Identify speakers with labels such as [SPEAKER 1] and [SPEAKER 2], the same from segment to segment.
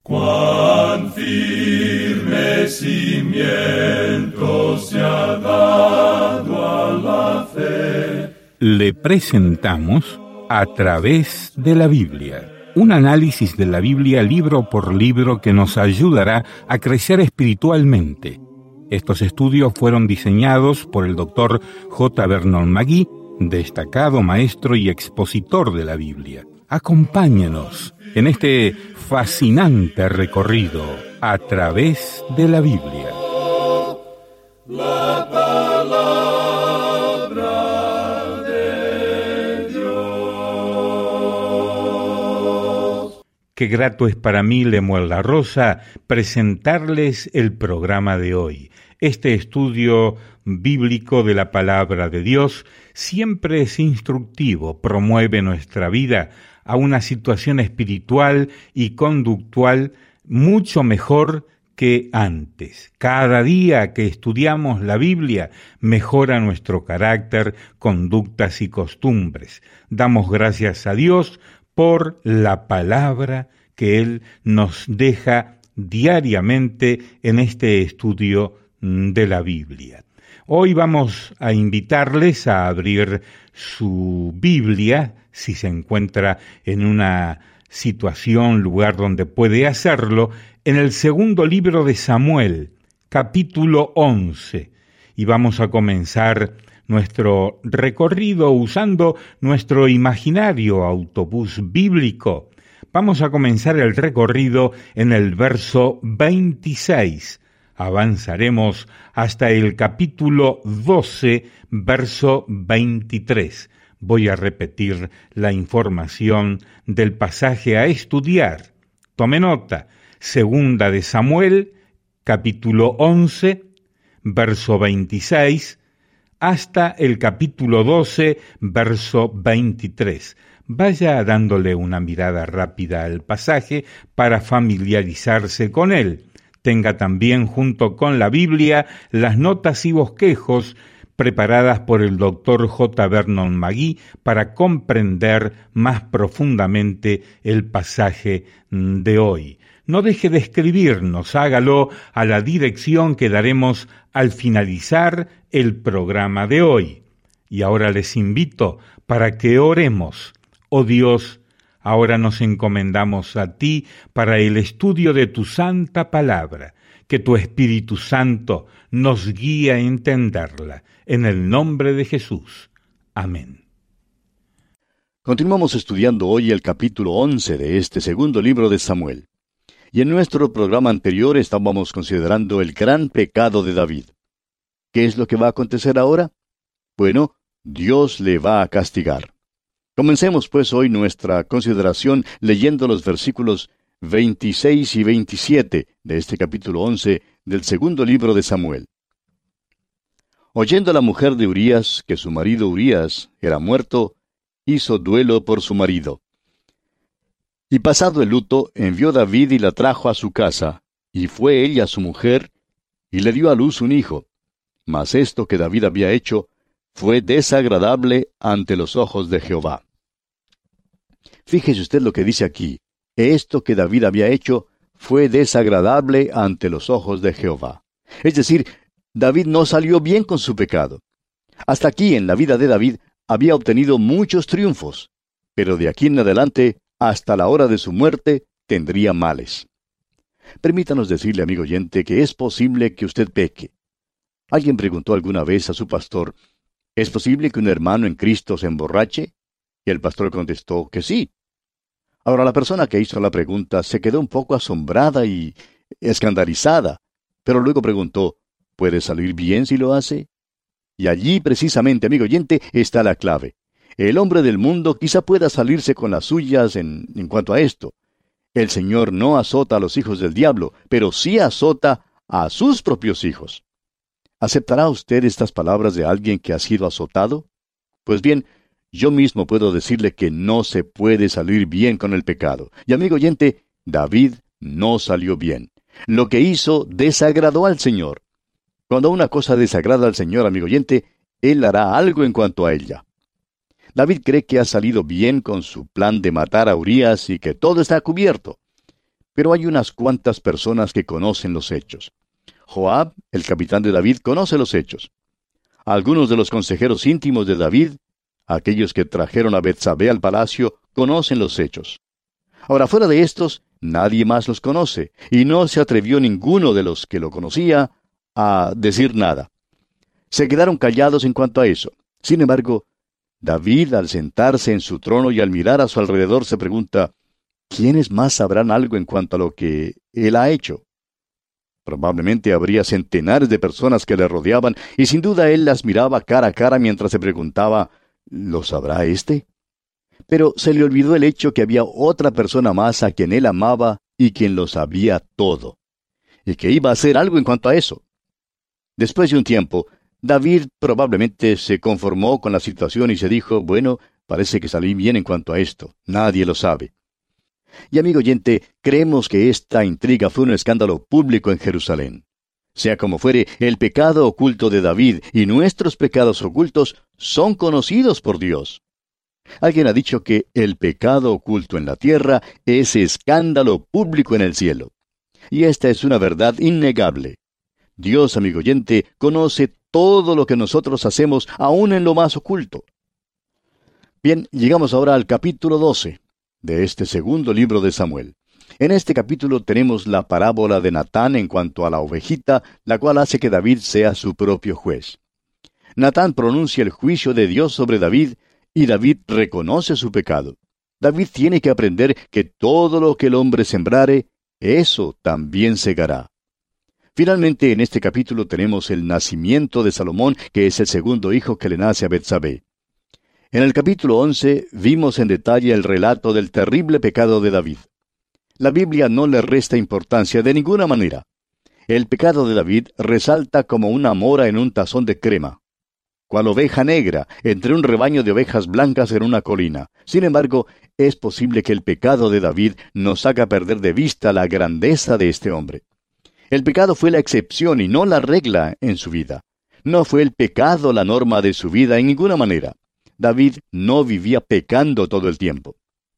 [SPEAKER 1] Cuán firme cimiento se ha dado a la fe.
[SPEAKER 2] Le presentamos A través de la Biblia, un análisis de la Biblia libro por libro que nos ayudará a crecer espiritualmente. Estos estudios fueron diseñados por el Dr. J. Vernon McGee, destacado maestro y expositor de la Biblia. Acompáñenos en este fascinante recorrido a través de la Biblia.
[SPEAKER 1] La palabra de Dios.
[SPEAKER 2] Qué grato es para mí, Lemuel La Rosa, presentarles el programa de hoy. Este estudio bíblico de la palabra de Dios siempre es instructivo, promueve nuestra vida a una situación espiritual y conductual mucho mejor que antes. Cada día que estudiamos la Biblia mejora nuestro carácter, conductas y costumbres. Damos gracias a Dios por la palabra que Él nos deja diariamente en este estudio de la Biblia. Hoy vamos a invitarles a abrir su Biblia, si se encuentra en una situación, lugar donde puede hacerlo, en el segundo libro de Samuel, capítulo 11. Y vamos a comenzar nuestro recorrido usando nuestro imaginario autobús bíblico. Vamos a comenzar el recorrido en el verso 26. Avanzaremos hasta el capítulo 12, verso 23. Voy a repetir la información del pasaje a estudiar. Tome nota. Segunda de Samuel, capítulo 11, verso 26, hasta el capítulo 12, verso 23. Vaya dándole una mirada rápida al pasaje para familiarizarse con él. Tenga también junto con la Biblia las notas y bosquejos preparadas por el Dr. J. Vernon McGee para comprender más profundamente el pasaje de hoy. No deje de escribirnos, hágalo a la dirección que daremos al finalizar el programa de hoy. Y ahora les invito para que oremos. Oh Dios, ahora nos encomendamos a ti para el estudio de tu santa palabra, que tu Espíritu Santo nos guíe a entenderla. En el nombre de Jesús. Amén.
[SPEAKER 3] Continuamos estudiando hoy el capítulo 11 de este segundo libro de Samuel. Y en nuestro programa anterior estábamos considerando el gran pecado de David. ¿Qué es lo que va a acontecer ahora? Bueno, Dios le va a castigar. Comencemos pues hoy nuestra consideración leyendo los versículos 26 y 27 de este capítulo 11 del segundo libro de Samuel. Oyendo la mujer de Urías que su marido Urías era muerto, hizo duelo por su marido. Y pasado el luto, envió David y la trajo a su casa, y fue ella su mujer, y le dio a luz un hijo. Mas esto que David había hecho fue desagradable ante los ojos de Jehová. Fíjese usted lo que dice aquí. Esto que David había hecho fue desagradable ante los ojos de Jehová. Es decir, David no salió bien con su pecado. Hasta aquí en la vida de David había obtenido muchos triunfos, pero de aquí en adelante, hasta la hora de su muerte, tendría males. Permítanos decirle, amigo oyente, que es posible que usted peque. Alguien preguntó alguna vez a su pastor, ¿es posible que un hermano en Cristo se emborrache? Y el pastor contestó que sí. Ahora la persona que hizo la pregunta se quedó un poco asombrada y escandalizada, pero luego preguntó, ¿puede salir bien si lo hace? Y allí precisamente, amigo oyente, está la clave. El hombre del mundo quizá pueda salirse con las suyas en cuanto a esto. El Señor no azota a los hijos del diablo, pero sí azota a sus propios hijos. ¿Aceptará usted estas palabras de alguien que ha sido azotado? Pues bien, yo mismo puedo decirle que no se puede salir bien con el pecado. Y amigo oyente, David no salió bien. Lo que hizo desagradó al Señor. Cuando una cosa desagrada al Señor, amigo oyente, Él hará algo en cuanto a ella. David cree que ha salido bien con su plan de matar a Urías y que todo está cubierto. pero hay unas cuantas personas que conocen los hechos. Joab, el capitán de David, conoce los hechos. Algunos de los consejeros íntimos de David, aquellos que trajeron a Betsabé al palacio, conocen los hechos. Ahora, fuera de estos, nadie más los conoce, y no se atrevió ninguno de los que lo conocía a decir nada. Se quedaron callados en cuanto a eso. Sin embargo, David, al sentarse en su trono y al mirar a su alrededor, se pregunta, ¿quiénes más sabrán algo en cuanto a lo que él ha hecho? Probablemente habría centenares de personas que le rodeaban, y sin duda él las miraba cara a cara mientras se preguntaba, ¿lo sabrá éste? Pero se le olvidó el hecho que había otra persona más a quien él amaba y quien lo sabía todo, y que iba a hacer algo en cuanto a eso. Después de un tiempo, David probablemente se conformó con la situación y se dijo, bueno, parece que salí bien en cuanto a esto, nadie lo sabe. Y amigo oyente, creemos que esta intriga fue un escándalo público en Jerusalén. Sea como fuere, el pecado oculto de David y nuestros pecados ocultos son conocidos por Dios. Alguien ha dicho que el pecado oculto en la tierra es escándalo público en el cielo. Y esta es una verdad innegable. Dios, amigo oyente, conoce todo lo que nosotros hacemos, aún en lo más oculto. Bien, llegamos ahora al capítulo 12 de este segundo libro de Samuel. En este capítulo tenemos la parábola de Natán en cuanto a la ovejita, la cual hace que David sea su propio juez. Natán pronuncia el juicio de Dios sobre David, y David reconoce su pecado. David tiene que aprender que todo lo que el hombre sembrare, eso también segará. Finalmente, en este capítulo tenemos el nacimiento de Salomón, que es el segundo hijo que le nace a Betsabé. En el capítulo 11 vimos en detalle el relato del terrible pecado de David. La Biblia no le resta importancia de ninguna manera. El pecado de David resalta como una mora en un tazón de crema, cual oveja negra entre un rebaño de ovejas blancas en una colina. Sin embargo, es posible que el pecado de David nos haga perder de vista la grandeza de este hombre. El pecado fue la excepción y no la regla en su vida. No fue el pecado la norma de su vida en ninguna manera. David no vivía pecando todo el tiempo.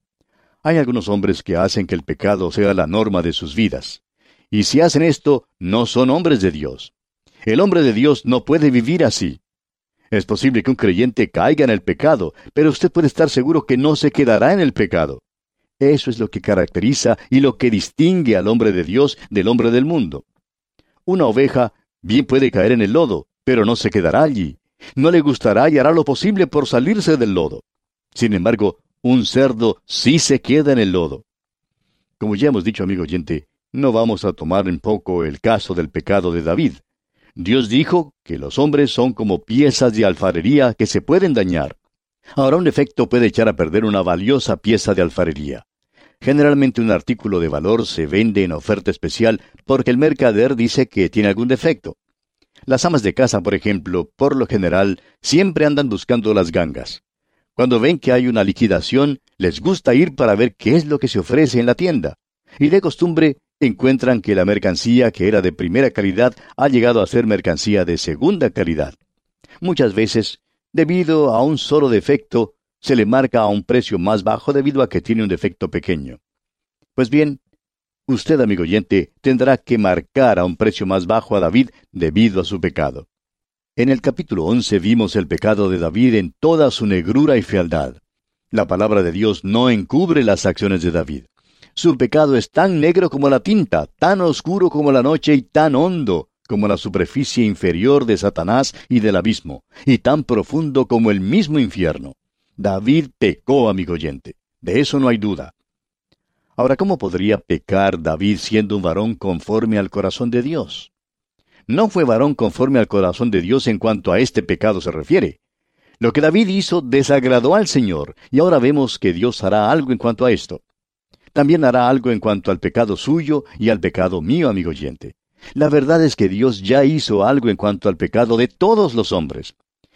[SPEAKER 3] Hay algunos hombres que hacen que el pecado sea la norma de sus vidas. Y si hacen esto, no son hombres de Dios. El hombre de Dios no puede vivir así. Es posible que un creyente caiga en el pecado, pero usted puede estar seguro que no se quedará en el pecado. Eso es lo que caracteriza y lo que distingue al hombre de Dios del hombre del mundo. Una oveja bien puede caer en el lodo, pero no se quedará allí. No le gustará y hará lo posible por salirse del lodo. Sin embargo, un cerdo sí se queda en el lodo. Como ya hemos dicho, amigo oyente, no vamos a tomar en poco el caso del pecado de David. Dios dijo que los hombres son como piezas de alfarería que se pueden dañar. Ahora, un defecto puede echar a perder una valiosa pieza de alfarería. Generalmente un artículo de valor se vende en oferta especial porque el mercader dice que tiene algún defecto. Las amas de casa, por ejemplo, por lo general, siempre andan buscando las gangas. Cuando ven que hay una liquidación, les gusta ir para ver qué es lo que se ofrece en la tienda. Y de costumbre, encuentran que la mercancía que era de primera calidad ha llegado a ser mercancía de segunda calidad. Muchas veces, debido a un solo defecto, se le marca a un precio más bajo debido a que tiene un defecto pequeño. Pues bien, usted, amigo oyente, tendrá que marcar a un precio más bajo a David debido a su pecado. En el capítulo 11 vimos el pecado de David en toda su negrura y fealdad. La palabra de Dios no encubre las acciones de David. Su pecado es tan negro como la tinta, tan oscuro como la noche y tan hondo como la superficie inferior de Satanás y del abismo, y tan profundo como el mismo infierno. David pecó, amigo oyente. De eso no hay duda. Ahora, ¿cómo podría pecar David siendo un varón conforme al corazón de Dios? No fue varón conforme al corazón de Dios en cuanto a este pecado se refiere. Lo que David hizo desagradó al Señor, y ahora vemos que Dios hará algo en cuanto a esto. También hará algo en cuanto al pecado suyo y al pecado mío, amigo oyente. La verdad es que Dios ya hizo algo en cuanto al pecado de todos los hombres.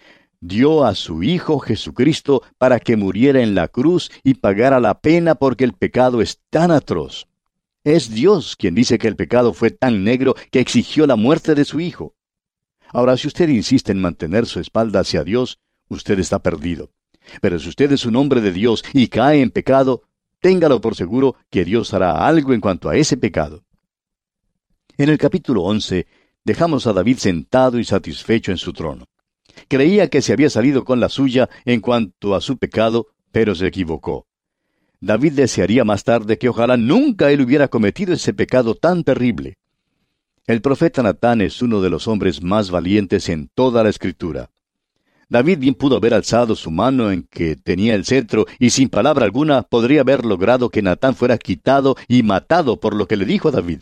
[SPEAKER 3] Dio a su Hijo Jesucristo para que muriera en la cruz y pagara la pena porque el pecado es tan atroz. Es Dios quien dice que el pecado fue tan negro que exigió la muerte de su Hijo. Ahora, si usted insiste en mantener su espalda hacia Dios, usted está perdido. Pero si usted es un hombre de Dios y cae en pecado, téngalo por seguro que Dios hará algo en cuanto a ese pecado. En el capítulo 11, dejamos a David sentado y satisfecho en su trono. Creía que se había salido con la suya en cuanto a su pecado, pero se equivocó. David desearía más tarde que ojalá nunca él hubiera cometido ese pecado tan terrible. El profeta Natán es uno de los hombres más valientes en toda la Escritura. David bien pudo haber alzado su mano en que tenía el cetro y sin palabra alguna podría haber logrado que Natán fuera quitado y matado por lo que le dijo a David.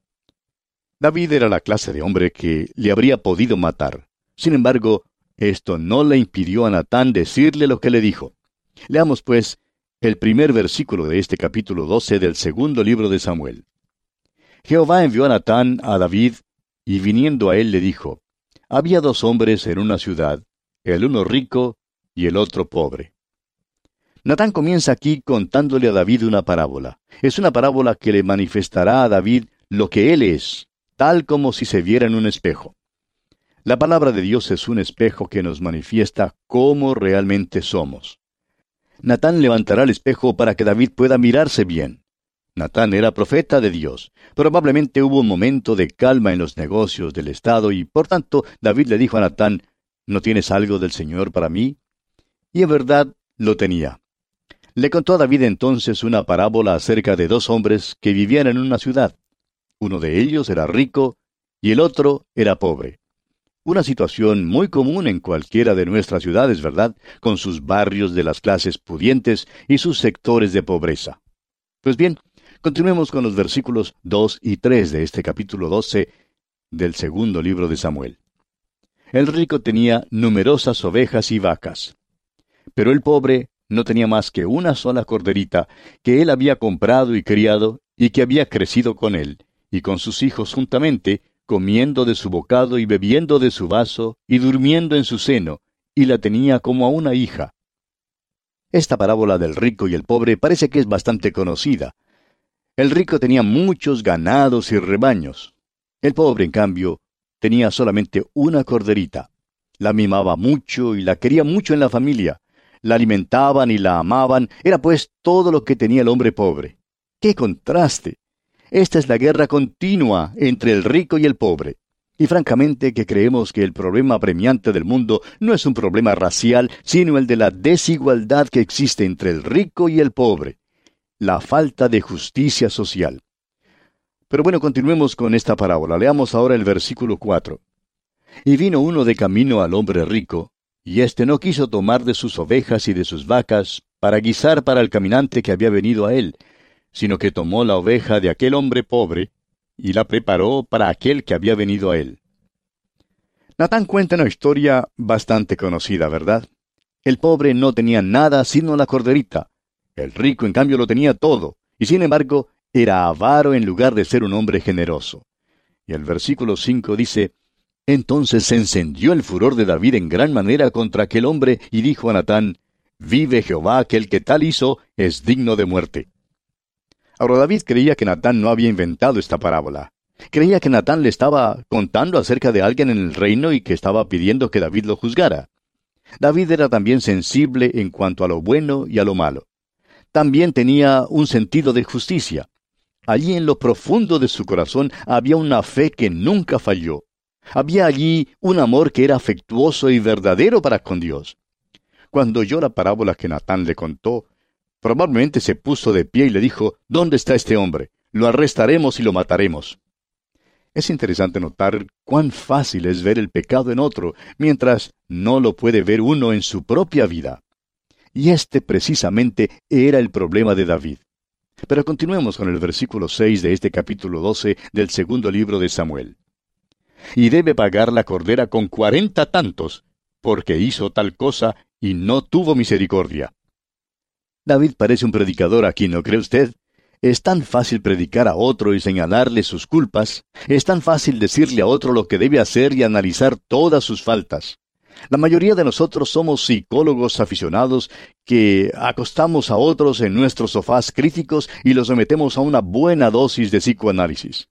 [SPEAKER 3] David era la clase de hombre que le habría podido matar. Sin embargo, esto no le impidió a Natán decirle lo que le dijo. Leamos, pues, el primer versículo de este capítulo 12 del segundo libro de Samuel. Jehová envió a Natán a David, y viniendo a él le dijo, había dos hombres en una ciudad, el uno rico y el otro pobre. Natán comienza aquí contándole a David una parábola. Es una parábola que le manifestará a David lo que él es, tal como si se viera en un espejo. La palabra de Dios es un espejo que nos manifiesta cómo realmente somos. Natán levantará el espejo para que David pueda mirarse bien. Natán era profeta de Dios. Probablemente hubo un momento de calma en los negocios del Estado y, por tanto, David le dijo a Natán, ¿no tienes algo del Señor para mí? Y en verdad lo tenía. Le contó a David entonces una parábola acerca de dos hombres que vivían en una ciudad. Uno de ellos era rico y el otro era pobre. Una situación muy común en cualquiera de nuestras ciudades, ¿verdad?, con sus barrios de las clases pudientes y sus sectores de pobreza. Pues bien, continuemos con los versículos 2 y 3 de este capítulo 12 del segundo libro de Samuel. El rico tenía numerosas ovejas y vacas, pero el pobre no tenía más que una sola corderita que él había comprado y criado y que había crecido con él, y con sus hijos juntamente, comiendo de su bocado y bebiendo de su vaso, y durmiendo en su seno, y la tenía como a una hija. Esta parábola del rico y el pobre parece que es bastante conocida. El rico tenía muchos ganados y rebaños. El pobre, en cambio, tenía solamente una corderita. La mimaba mucho y la quería mucho en la familia. La alimentaban y la amaban. Era pues todo lo que tenía el hombre pobre. ¡Qué contraste! Esta es la guerra continua entre el rico y el pobre. Y francamente que creemos que el problema apremiante del mundo no es un problema racial, sino el de la desigualdad que existe entre el rico y el pobre. La falta de justicia social. Pero bueno, continuemos con esta parábola. Leamos ahora el versículo 4. Y vino uno de camino al hombre rico, y éste no quiso tomar de sus ovejas y de sus vacas para guisar para el caminante que había venido a él, sino que tomó la oveja de aquel hombre pobre, y la preparó para aquel que había venido a él. Natán cuenta una historia bastante conocida, ¿verdad? El pobre no tenía nada sino la corderita. El rico, en cambio, lo tenía todo, y sin embargo, era avaro en lugar de ser un hombre generoso. Y el versículo 5 dice, entonces se encendió el furor de David en gran manera contra aquel hombre, y dijo a Natán, vive Jehová, que el que tal hizo es digno de muerte. Ahora David creía que Natán no había inventado esta parábola. Creía que Natán le estaba contando acerca de alguien en el reino y que estaba pidiendo que David lo juzgara. David era también sensible en cuanto a lo bueno y a lo malo. También tenía un sentido de justicia. Allí en lo profundo de su corazón había una fe que nunca falló. Había allí un amor que era afectuoso y verdadero para con Dios. Cuando oyó la parábola que Natán le contó, probablemente se puso de pie y le dijo, ¿dónde está este hombre? Lo arrestaremos y lo mataremos. Es interesante notar cuán fácil es ver el pecado en otro, mientras no lo puede ver uno en su propia vida. Y este precisamente era el problema de David. Pero continuemos con el versículo 6 de este capítulo 12 del segundo libro de Samuel. Y debe pagar la cordera con 40 tantos, porque hizo tal cosa y no tuvo misericordia. David parece un predicador aquí, ¿no cree usted? Es tan fácil predicar a otro y señalarle sus culpas. Es tan fácil decirle a otro lo que debe hacer y analizar todas sus faltas. La mayoría de nosotros somos psicólogos aficionados que acostamos a otros en nuestros sofás críticos y los sometemos a una buena dosis de psicoanálisis.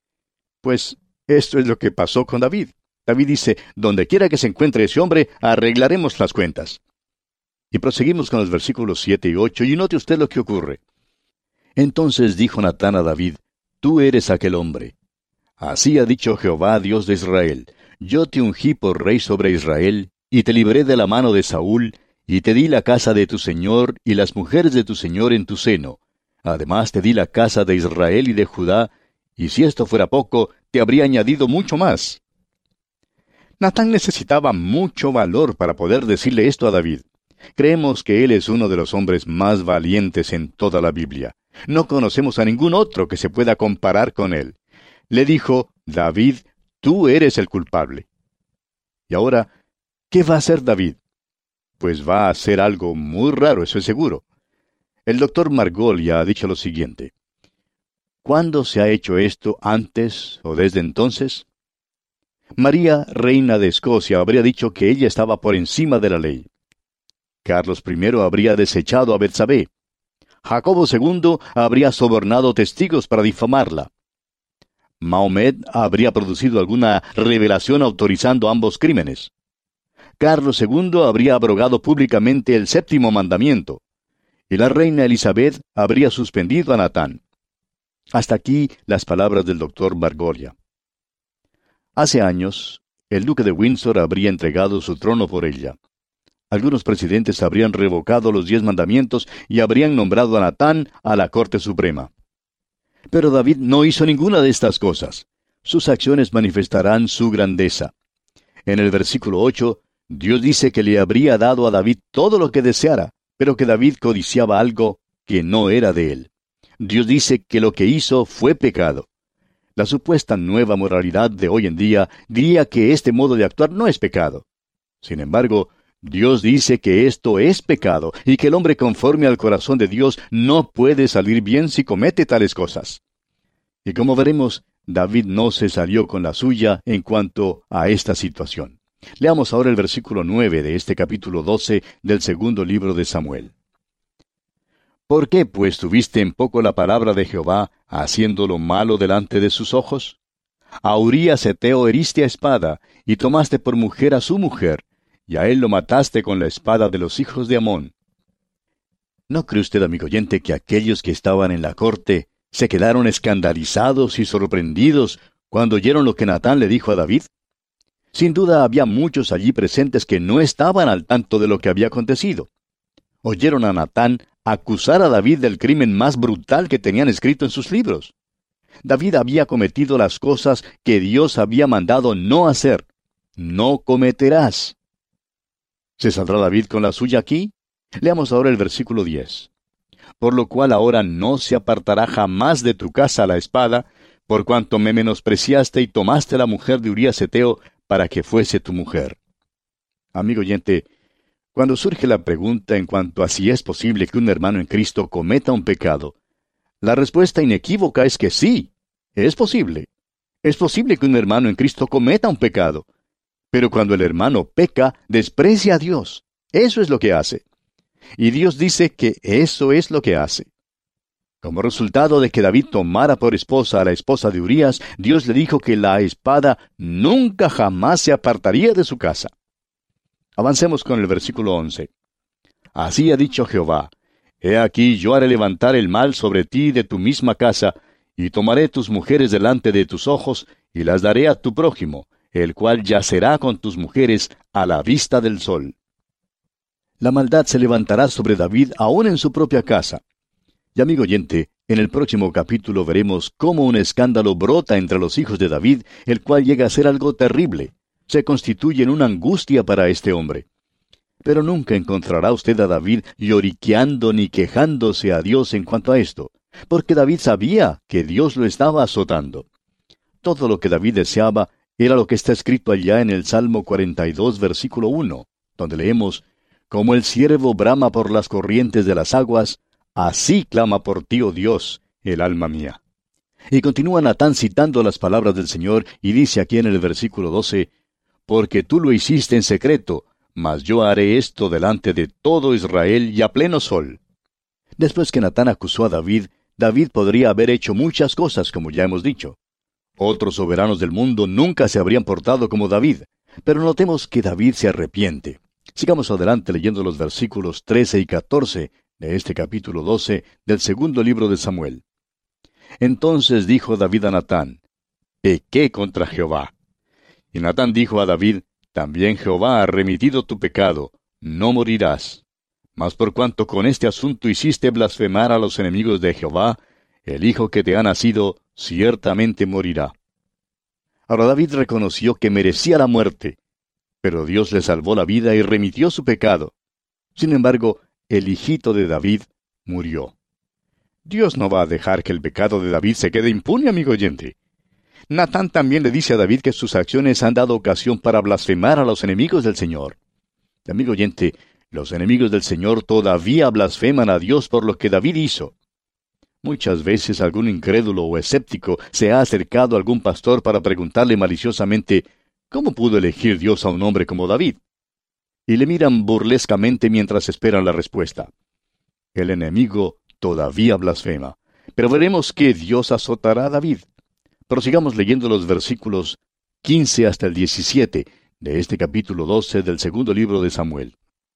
[SPEAKER 3] Pues esto es lo que pasó con David. David dice, donde quiera que se encuentre ese hombre, arreglaremos las cuentas. Y proseguimos con los versículos 7 y 8, y note usted lo que ocurre. Entonces dijo Natán a David: Tú eres aquel hombre. Así ha dicho Jehová, Dios de Israel: Yo te ungí por rey sobre Israel, y te libré de la mano de Saúl, y te di la casa de tu señor y las mujeres de tu señor en tu seno. Además te di la casa de Israel y de Judá, y si esto fuera poco, te habría añadido mucho más. Natán necesitaba mucho valor para poder decirle esto a David. Creemos que él es uno de los hombres más valientes en toda la Biblia. No conocemos a ningún otro que se pueda comparar con él. Le dijo: David, tú eres el culpable. Y ahora, ¿qué va a hacer David? Pues va a hacer algo muy raro, eso es seguro. El doctor Margolya ha dicho lo siguiente: ¿cuándo se ha hecho esto, antes o desde entonces? María, reina de Escocia, habría dicho que ella estaba por encima de la ley. Carlos I habría desechado a Betsabé. Jacobo II habría sobornado testigos para difamarla. Mahomet habría producido alguna revelación autorizando ambos crímenes. Carlos II habría abrogado públicamente el 7º mandamiento. Y la reina Elizabeth habría suspendido a Natán. Hasta aquí las palabras del doctor Margolya. Hace años, el duque de Windsor habría entregado su trono por ella. Algunos presidentes habrían revocado los 10 mandamientos y habrían nombrado a Natán a la Corte Suprema. Pero David no hizo ninguna de estas cosas. Sus acciones manifestarán su grandeza. En el versículo 8, Dios dice que le habría dado a David todo lo que deseara, pero que David codiciaba algo que no era de él. Dios dice que lo que hizo fue pecado. La supuesta nueva moralidad de hoy en día diría que este modo de actuar no es pecado. Sin embargo, Dios dice que esto es pecado y que el hombre conforme al corazón de Dios no puede salir bien si comete tales cosas. Y como veremos, David no se salió con la suya en cuanto a esta situación. Leamos ahora el versículo 9 de este capítulo 12 del segundo libro de Samuel. ¿Por qué, pues, tuviste en poco la palabra de Jehová, haciendo lo malo delante de sus ojos? A Urías Heteo heriste a espada, y tomaste por mujer a su mujer, y a él lo mataste con la espada de los hijos de Amón. ¿No cree usted, amigo oyente, que aquellos que estaban en la corte se quedaron escandalizados y sorprendidos cuando oyeron lo que Natán le dijo a David? Sin duda había muchos allí presentes que no estaban al tanto de lo que había acontecido. Oyeron a Natán acusar a David del crimen más brutal que tenían escrito en sus libros. David había cometido las cosas que Dios había mandado no hacer. No cometerás. ¿Se saldrá David con la suya aquí? Leamos ahora el versículo 10. Por lo cual ahora no se apartará jamás de tu casa la espada, por cuanto me menospreciaste y tomaste la mujer de Urías Heteo para que fuese tu mujer. Amigo oyente, cuando surge la pregunta en cuanto a si es posible que un hermano en Cristo cometa un pecado, la respuesta inequívoca es que sí, es posible. Es posible que un hermano en Cristo cometa un pecado. Pero cuando el hermano peca, desprecia a Dios. Eso es lo que hace. Y Dios dice que eso es lo que hace. Como resultado de que David tomara por esposa a la esposa de Urías, Dios le dijo que la espada nunca jamás se apartaría de su casa. Avancemos con el versículo 11. Así ha dicho Jehová: He aquí yo haré levantar el mal sobre ti de tu misma casa, y tomaré tus mujeres delante de tus ojos, y las daré a tu prójimo, el cual yacerá con tus mujeres a la vista del sol. La maldad se levantará sobre David aún en su propia casa. Y amigo oyente, en el próximo capítulo veremos cómo un escándalo brota entre los hijos de David, el cual llega a ser algo terrible. Se constituye en una angustia para este hombre. Pero nunca encontrará usted a David lloriqueando ni quejándose a Dios en cuanto a esto, porque David sabía que Dios lo estaba azotando. Todo lo que David deseaba era lo que está escrito allá en el Salmo 42, versículo 1, donde leemos: Como el ciervo brama por las corrientes de las aguas, así clama por ti, oh Dios, el alma mía. Y continúa Natán citando las palabras del Señor, y dice aquí en el versículo 12, Porque tú lo hiciste en secreto, mas yo haré esto delante de todo Israel y a pleno sol. Después que Natán acusó a David, David podría haber hecho muchas cosas, como ya hemos dicho. Otros soberanos del mundo nunca se habrían portado como David, pero notemos que David se arrepiente. Sigamos adelante leyendo los versículos 13 y 14 de este capítulo 12 del segundo libro de Samuel. Entonces dijo David a Natán: pequé contra Jehová. Y Natán dijo a David: también Jehová ha remitido tu pecado, no morirás. Mas por cuanto con este asunto hiciste blasfemar a los enemigos de Jehová, el hijo que te ha nacido ciertamente morirá. Ahora David reconoció que merecía la muerte, pero Dios le salvó la vida y remitió su pecado. Sin embargo, el hijito de David murió. Dios no va a dejar que el pecado de David se quede impune, amigo oyente. Natán también le dice a David que sus acciones han dado ocasión para blasfemar a los enemigos del Señor. Amigo oyente, los enemigos del Señor todavía blasfeman a Dios por lo que David hizo. Muchas veces algún incrédulo o escéptico se ha acercado a algún pastor para preguntarle maliciosamente: ¿cómo pudo elegir Dios a un hombre como David? Y le miran burlescamente mientras esperan la respuesta. El enemigo todavía blasfema, pero veremos que Dios azotará a David. Prosigamos leyendo los versículos 15 hasta el 17 de este capítulo 12 del segundo libro de Samuel.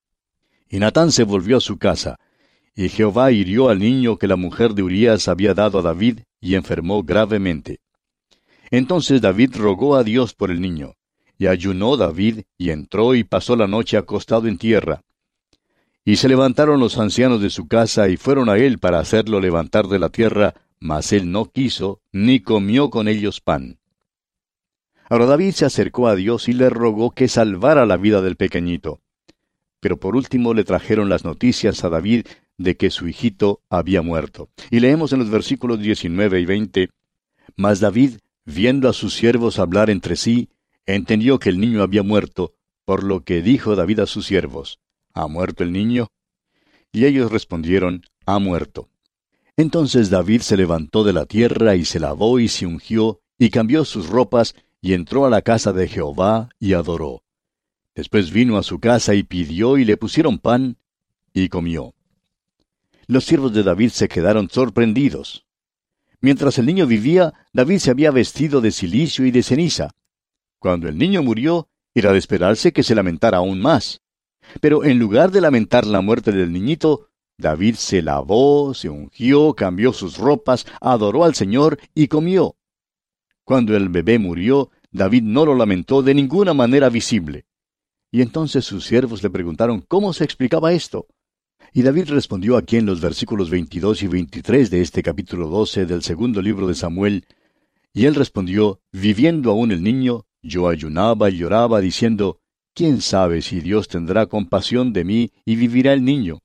[SPEAKER 3] Y Natán se volvió a su casa, y Jehová hirió al niño que la mujer de Urías había dado a David, y enfermó gravemente. Entonces David rogó a Dios por el niño, y ayunó David, y entró y pasó la noche acostado en tierra. Y se levantaron los ancianos de su casa, y fueron a él para hacerlo levantar de la tierra, mas él no quiso, ni comió con ellos pan. Ahora David se acercó a Dios y le rogó que salvara la vida del pequeñito. Pero por último le trajeron las noticias a David de que su hijito había muerto. Y leemos en los versículos 19 y 20, Mas David, viendo a sus siervos hablar entre sí, entendió que el niño había muerto, por lo que dijo David a sus siervos: ¿Ha muerto el niño? Y ellos respondieron: ha muerto. Entonces David se levantó de la tierra y se lavó y se ungió, y cambió sus ropas, y entró a la casa de Jehová, y adoró. Después vino a su casa y pidió, y le pusieron pan, y comió. Los siervos de David se quedaron sorprendidos. Mientras el niño vivía, David se había vestido de cilicio y de ceniza. Cuando el niño murió, era de esperarse que se lamentara aún más. Pero en lugar de lamentar la muerte del niñito, David se lavó, se ungió, cambió sus ropas, adoró al Señor y comió. Cuando el bebé murió, David no lo lamentó de ninguna manera visible. Y entonces sus siervos le preguntaron cómo se explicaba esto. Y David respondió aquí en los versículos 22 y 23 de este capítulo 12 del segundo libro de Samuel. Y él respondió: viviendo aún el niño, yo ayunaba y lloraba, diciendo: ¿quién sabe si Dios tendrá compasión de mí y vivirá el niño?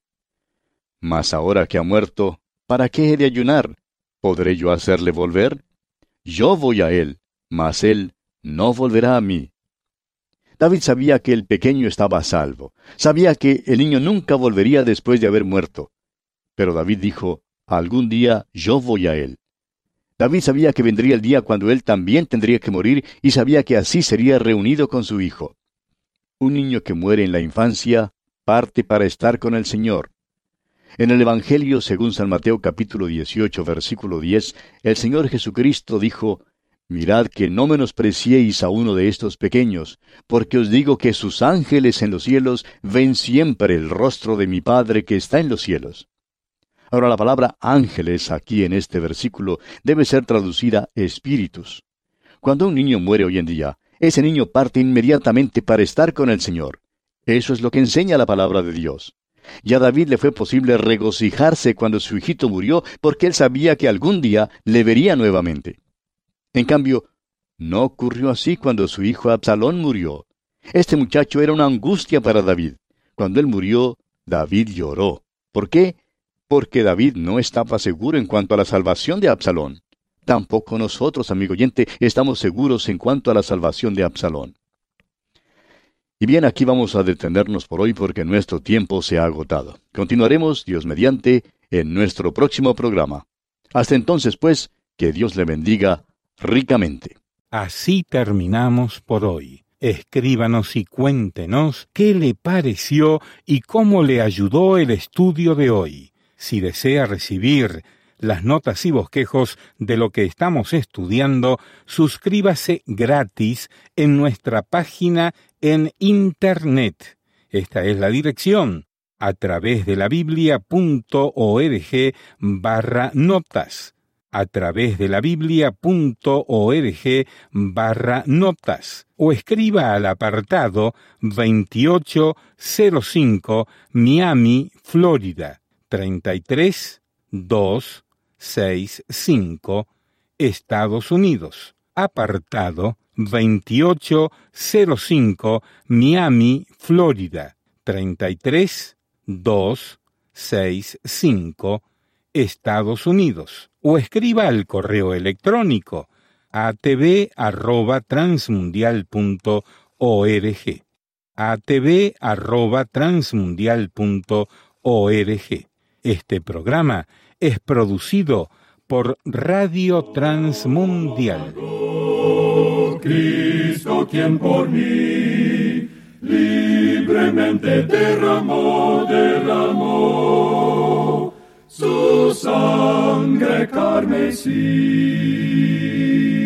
[SPEAKER 3] Mas ahora que ha muerto, ¿para qué he de ayunar? ¿Podré yo hacerle volver? Yo voy a él, mas él no volverá a mí. David sabía que el pequeño estaba a salvo. Sabía que el niño nunca volvería después de haber muerto. Pero David dijo: algún día yo voy a él. David sabía que vendría el día cuando él también tendría que morir, y sabía que así sería reunido con su hijo. Un niño que muere en la infancia parte para estar con el Señor. En el Evangelio según San Mateo capítulo 18, versículo 10, el Señor Jesucristo dijo: mirad que no menospreciéis a uno de estos pequeños, porque os digo que sus ángeles en los cielos ven siempre el rostro de mi Padre que está en los cielos. Ahora la palabra ángeles aquí en este versículo debe ser traducida espíritus. Cuando un niño muere hoy en día, ese niño parte inmediatamente para estar con el Señor. Eso es lo que enseña la palabra de Dios. Y a David le fue posible regocijarse cuando su hijito murió, porque él sabía que algún día le vería nuevamente. En cambio, no ocurrió así cuando su hijo Absalón murió. Este muchacho era una angustia para David. Cuando él murió, David lloró. ¿Por qué? Porque David no estaba seguro en cuanto a la salvación de Absalón. Tampoco nosotros, amigo oyente, estamos seguros en cuanto a la salvación de Absalón. Y bien, aquí vamos a detenernos por hoy porque nuestro tiempo se ha agotado. Continuaremos, Dios mediante, en nuestro próximo programa. Hasta entonces, pues, que Dios le bendiga ricamente.
[SPEAKER 2] Así terminamos por hoy. Escríbanos y cuéntenos qué le pareció y cómo le ayudó el estudio de hoy. Si desea recibir las notas y bosquejos de lo que estamos estudiando, suscríbase gratis en nuestra página en Internet. Esta es la dirección: a través de la biblia.org/notas, a través de la biblia.org/notas, o escriba al apartado 2805 Miami, Florida, 33265, Estados Unidos. Apartado 2805 Miami, Florida, 33265, Estados Unidos. O escriba al correo electrónico atv@transmundial.org, atv@transmundial.org. Este programa es producido por Radio Transmundial.
[SPEAKER 1] Cristo, quien por mí libremente derramó su sangre carmesí.